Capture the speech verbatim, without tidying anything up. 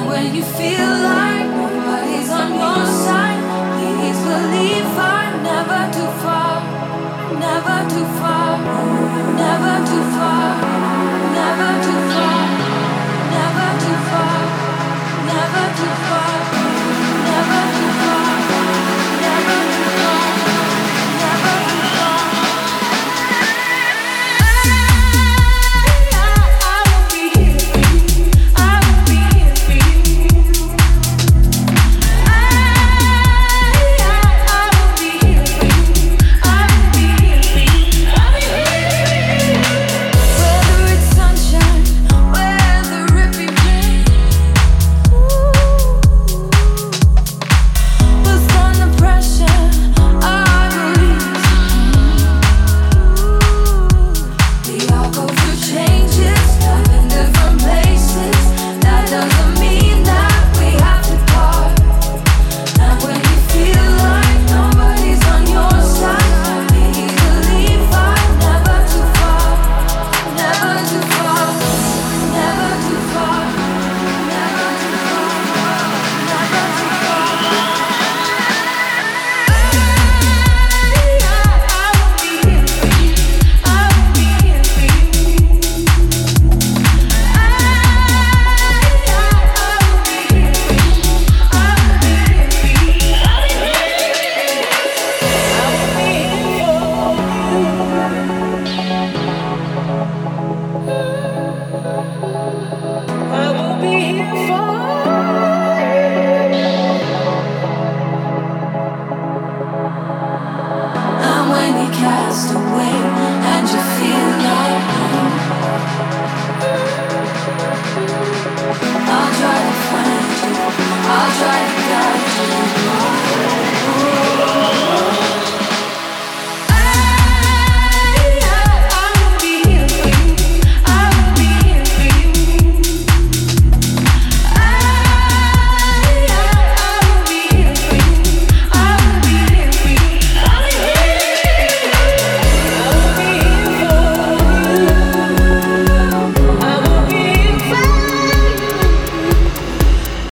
when you feel like nobody's on your side, please believe I'm never too far, never too far, never too far, never too far, never too far, never too far, never too far, never too far, never too far. I will be here for